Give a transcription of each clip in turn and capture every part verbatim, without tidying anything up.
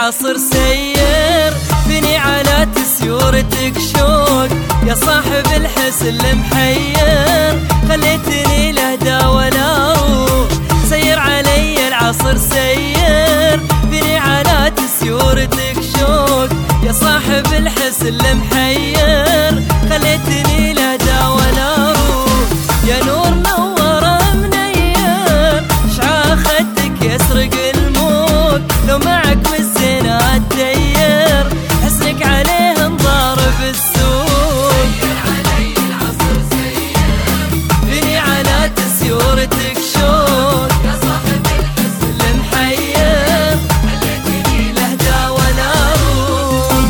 العصر سير فيني على تسيورتك شوق يا صاحب الحس المحير خليتني لهدى ولا روح سير علي العصر سير فيني على تسيورتك شوق يا صاحب الحس المحير خليتني لهدى ولا روح يا نور نور منير شعاع خدك يسرق الموت لو معك بالزنا الدير حسنك عليه انظار بالسوق سير علي العصر سير فيني على تسيورتك شوق يا صاحب الحس المحير خليتني لهدى ولا روح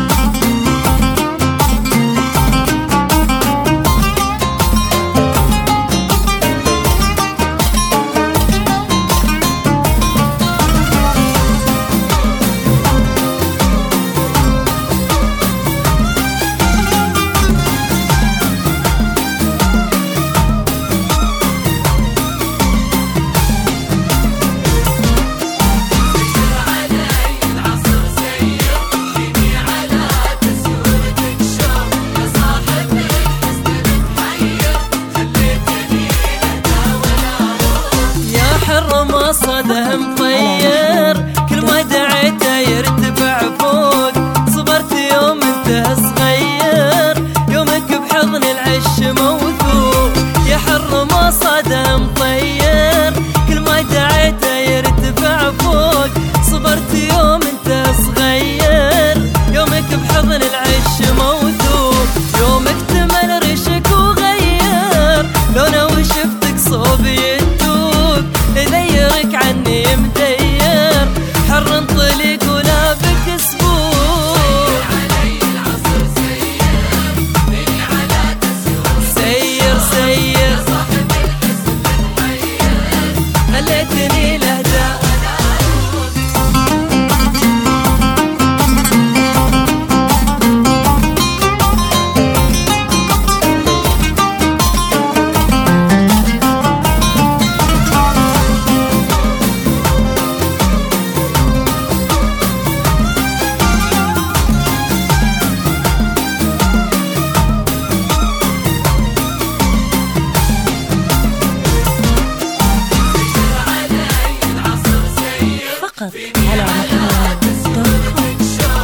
صدى مطير كل ما دعيته يرتفع فوق صبرت يوم انت صغير يومك بحضن العش موثوق يا حر ما صدى مطير كل ما دعيته يرتفع فوق صبرت يوم انت صغير يومك بحضن العش موثوق يومك تمل ريشك وغير لونه وشفتك صوبي يذيرك عني مدير حر انطلق ولا بك سبوق علي العصر سير فيني على تسيورتك سير سير صاحب الحس المحير خليتني لهدى على محمد دوت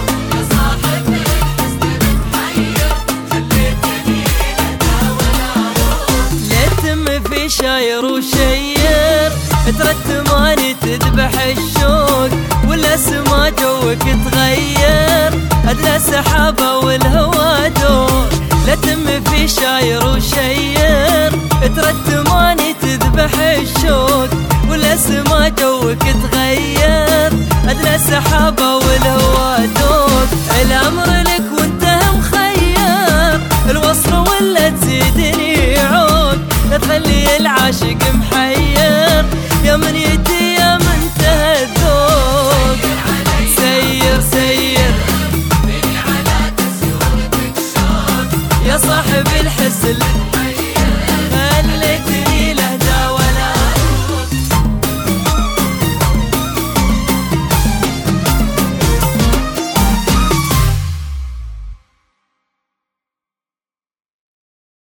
كوم في شاير وشير ترتماني تذبح الشوق والاسما جوك تغير ادلى سحابه والهوى دور لا تم في شاير وشير ترتماني تذبح الشوق والاسما جوك تغير ادلى سحابه والهوى دور الامر لك وانت مخير الوصل ولا تزيدني عود لا تخلي العاشق محير يا من يدي يا من تهذوق سير سير فيني على تسيورتك شوق يا صاحب الحس